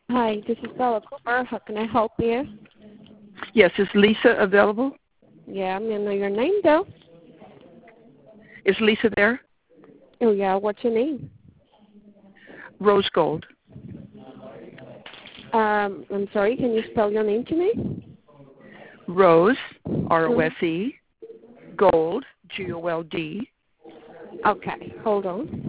Hi, this is Bella Cooper. How can I help you? Yes, is Lisa available? Yeah, I'm going to know your name, though. Is Lisa there? Oh, yeah, what's your name? Rose Gold. I'm sorry, can you spell your name to me? Rose, R-O-S-E, Gold, G-O-L-D. Okay, hold on.